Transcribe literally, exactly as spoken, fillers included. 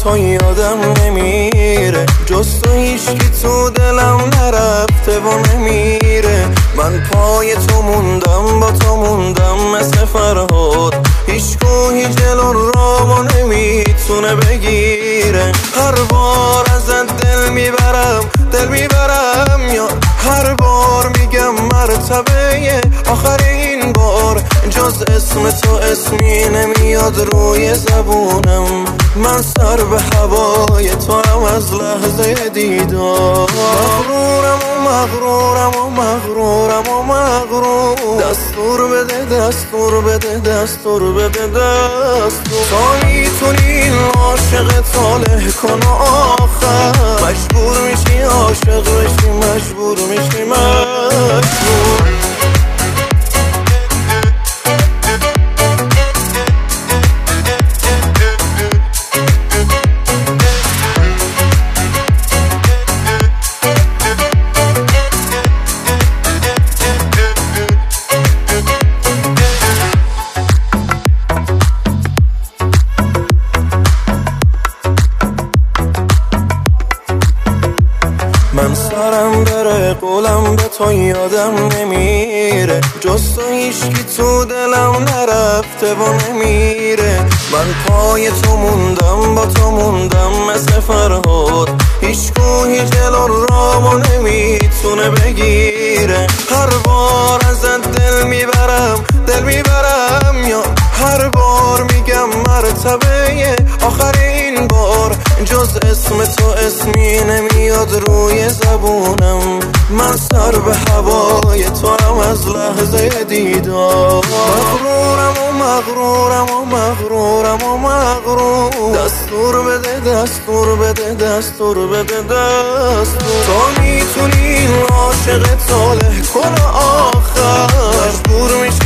تو یادم نمیره، جز تو هیچکی تو دلم نرفته و نمیره. من پای تو موندم، با تو موندم مثل فرهاد، هیچ کوهی جلو رامو نمیتونه بگیره. هر بار ازت دل میبرم، دل میبرم یا هر بار میگم مرتبه آخرین بار، جز اسم تو اسمی نمیاد روی زبونم. من سر به هوای تو هم از لحظه دیدار. مغرورم و مغرورم و مغرورم و مغرور، دستور بده دستور بده دستور بده دستور. تا میتونی این عاشق صالح کن و آخر مجبور میشی عاشق بشی، مجبور میشی مجبور. من سرم بره قولم به تو یادم نمیره، جز تو هیچکی تو دلم نرفته و نمیره. من پای تو موندم، با تو موندم مثل فرهاد، هیچ کوهی جلو رامو نمیتونه بگیره. هر بار ازت دل میبرم، دل میبرم یا هر بار میگم مرتبه آخرین بار، جز اسم تو اسمی نمیاد روی زبونم. من سر به هوای تو هم از لحظه دیدار. مغرورم و مغرورم و مغرورم و مغرور، دستور بده دستور بده دستور بده دستور. تا میتونی این عاشق صالح کن آخر مجبور میشی